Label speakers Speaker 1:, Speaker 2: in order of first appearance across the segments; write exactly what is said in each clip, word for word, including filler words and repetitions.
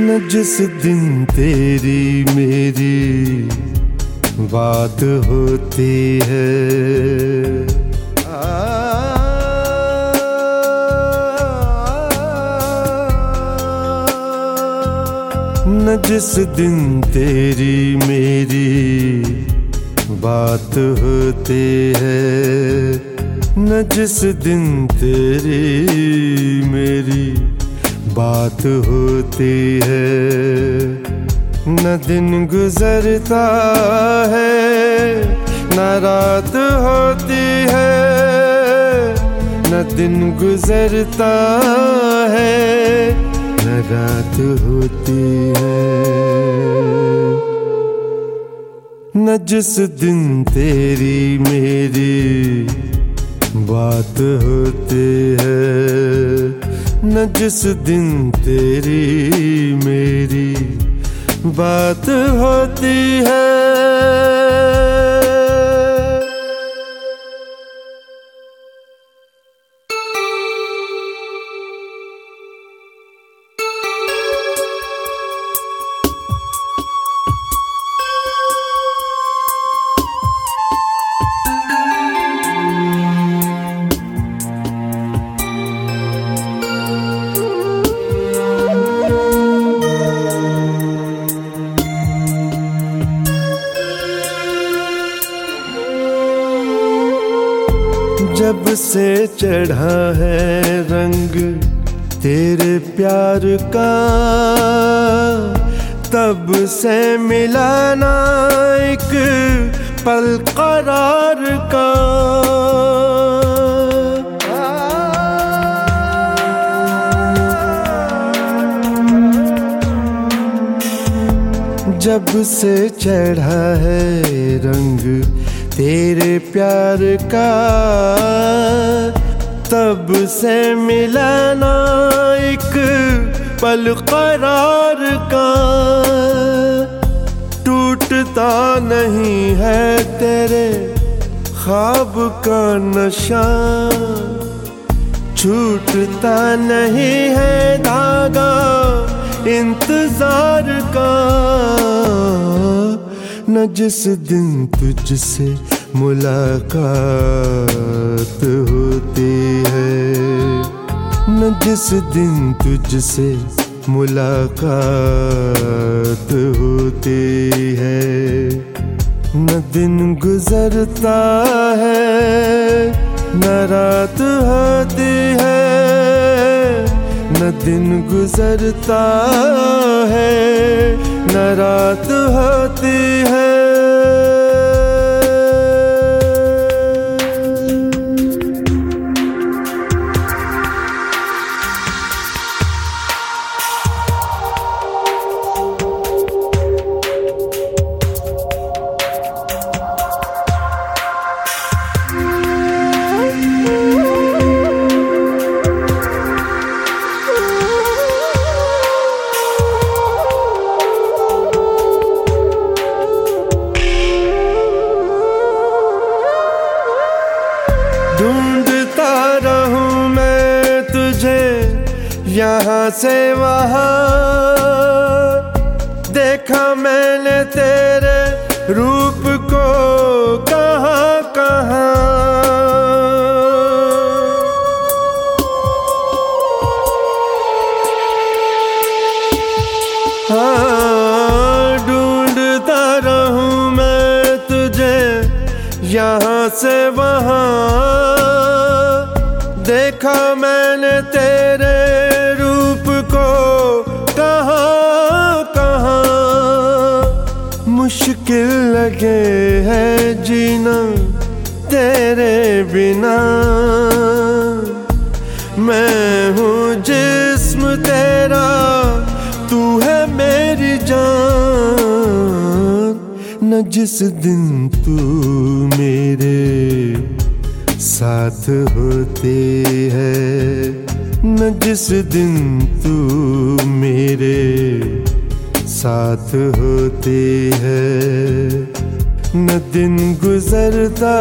Speaker 1: न जिस दिन तेरी मेरी बात होती है, न जिस दिन तेरी मेरी बात होती है, न जिस दिन तेरी मेरी बात होती है, न दिन गुजरता है न रात होती है, न दिन गुजरता है न रात होती है, न जिस दिन तेरी मेरी बात होती है, न जिस दिन तेरी मेरी बात होती है। जब से चढ़ा है रंग तेरे प्यार का, तब से मिला ना एक पल करार का। जब से चढ़ा है रंग तेरे प्यार का, तब से मिला ना एक पल करार का। टूटता नहीं है तेरे ख्वाब का नशा, छूटता नहीं है धागा इंतजार का। न जिस दिन तुझसे मुलाकात होती है, न जिस दिन तुझसे मुलाकात होती है, न दिन गुजरता है न रात होती है, न दिन गुजरता है न रात होती है। ढूंढता रहूं मैं तुझे यहाँ से वहाँ, देखा मैंने तेरे रूप को कहाँ कहाँ। हाँ, ढूंढता रहूं मैं तुझे यहाँ से वहाँ, देखा मैंने तेरे रूप को कहाँ कहाँ। मुश्किल लगे है जीना तेरे बिना, मैं हूँ जिस्म तेरा तू है मेरी जान। न जिस दिन तू मेरे साथ होते है, न जिस दिन तू मेरे साथ होते है, न दिन गुजरता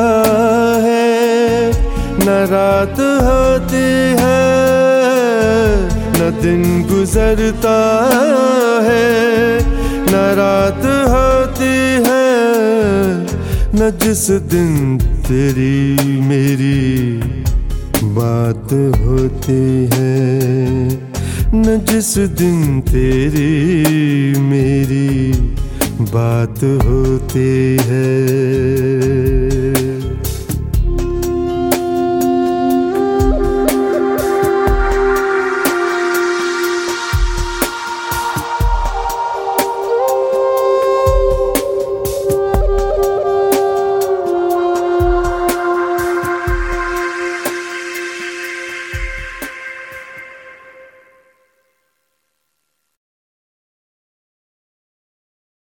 Speaker 1: है न रात होती है, न न दिन गुजरता है, न रात होती है, न जिस दिन तेरी मेरी बात होती है, न जिस दिन तेरी मेरी बात होती है।